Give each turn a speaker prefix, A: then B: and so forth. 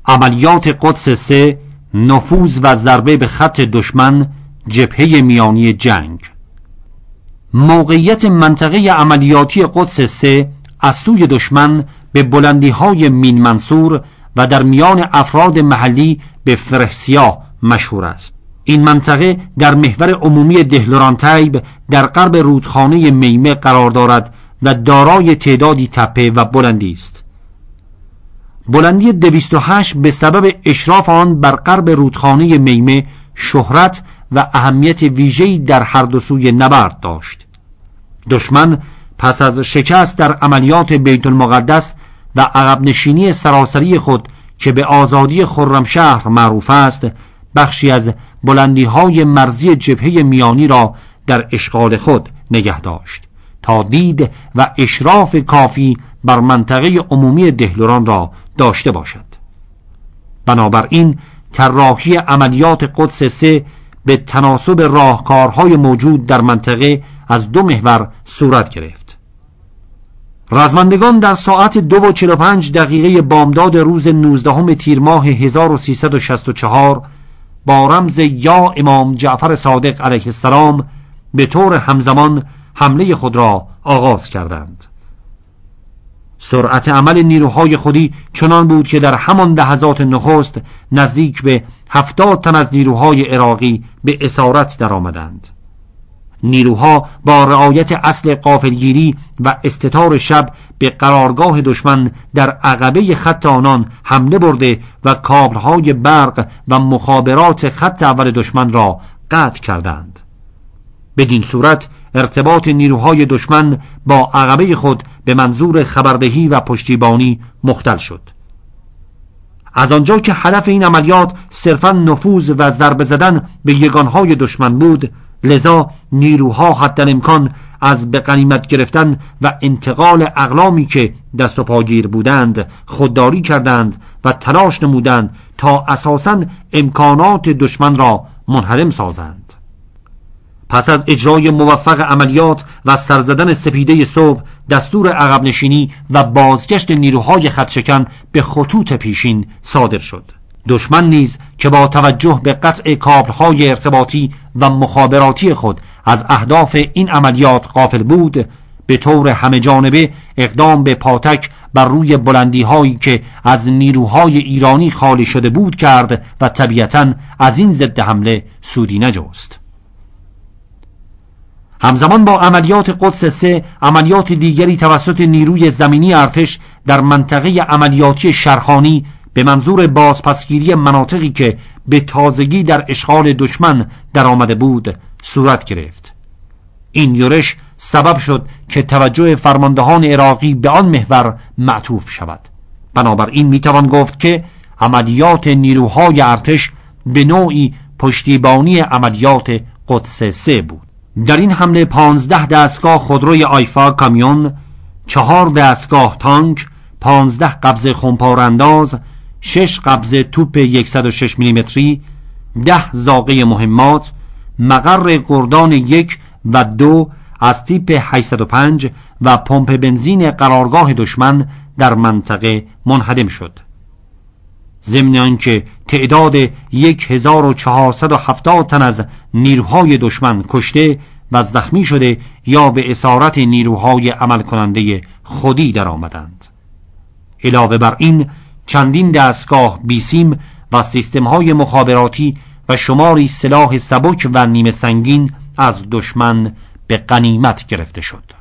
A: عملیات قدس 3 نفوذ و ضربه به خط دشمن، جبهه میانی جنگ. موقعیت منطقه عملیاتی قدس 3 از سوی دشمن به بلندی‌های مین منصور و در میان افراد محلی به فرهسیاه مشهور است. این منطقه در محور عمومی دهلورانتیب در غرب رودخانه میمه قرار دارد و دارای تعدادی تپه و بلندی است. بلندی 208 به سبب اشراف آن بر غرب رودخانه میمه شهرت و اهمیت ویژه‌ای در هر دو سوی نبرد داشت. دشمن پس از شکست در عملیات بیت المقدس و عقب نشینی سراسری خود که به آزادی خرمشهر معروف است، بخشی از بلندی‌های مرزی جبهه میانی را در اشغال خود نگه داشت تا دید و اشراف کافی بر منطقه عمومی دهلوران را داشته باشد. بنابراین طراحی عملیات قدس 3 به تناسب راهکارهای موجود در منطقه از دو محور صورت گرفت. رزمندگان در ساعت 2:45 بامداد روز 19 تیر ماه 1364 با رمز یا امام جعفر صادق علیه السلام به طور همزمان حمله خود را آغاز کردند. سرعت عمل نیروهای خودی چنان بود که در همان لحظات نخست نزدیک به 70 تن از نیروهای عراقی به اسارت درآمدند. نیروها با رعایت اصل غافلگیری و استتار شب به قرارگاه دشمن در عقبه خط آنان حمله برده و کابل‌های برق و مخابرات خط اول دشمن را قطع کردند. بدین صورت ارتباط نیروهای دشمن با عقبه خود به منظور خبردهی و پشتیبانی مختل شد. از آنجا که هدف این عملیات صرفاً نفوذ و ضربه زدن به یگانهای دشمن بود، لذا نیروها حدالامکان از به غنیمت گرفتن و انتقال اقلامی که دست و پاگیر بودند خودداری کردند و تلاش نمودند تا اساساً امکانات دشمن را منهدم سازند. پس از اجرای موفق عملیات و سرزدن سپیده صبح، دستور عقب نشینی و بازگشت نیروهای خطشکن به خطوط پیشین صادر شد. دشمن نیز که با توجه به قطع کابل‌های ارتباطی و مخابراتی خود از اهداف این عملیات غافل بود، به طور همه جانبه اقدام به پاتک بر روی بلندی‌هایی که از نیروهای ایرانی خالی شده بود کرد و طبیعتاً از این ضد حمله سودی نجست. همزمان با عملیات قدس 3 عملیات دیگری توسط نیروی زمینی ارتش در منطقه عملیاتی شرخانی به منظور بازپسگیری مناطقی که به تازگی در اشغال دشمن در آمده بود صورت گرفت. این یورش سبب شد که توجه فرماندهان عراقی به آن محور معطوف شود. بنابراین میتوان گفت که عملیات نیروهای ارتش به نوعی پشتیبانی عملیات قدس 3 بود. در این حمله 15 دستگاه خودروی آیفا کامیون، 4 دستگاه تانک، 15 قبضه خمپارانداز، 6 قبضه توپ 106 میلیمتری، 10 زاغه مهمات، مقر گردان 1 و 2 از تیپ 805 و پمپ بنزین قرارگاه دشمن در منطقه منهدم شد. ضمن آنکه تعداد 1470 تن از نیروهای دشمن کشته و زخمی شده یا به اسارت نیروهای عمل کننده خودی در آمدند. علاوه بر این چندین دستگاه بیسیم و سیستم‌های مخابراتی و شماری سلاح سبک و نیمه سنگین از دشمن به غنیمت گرفته شد.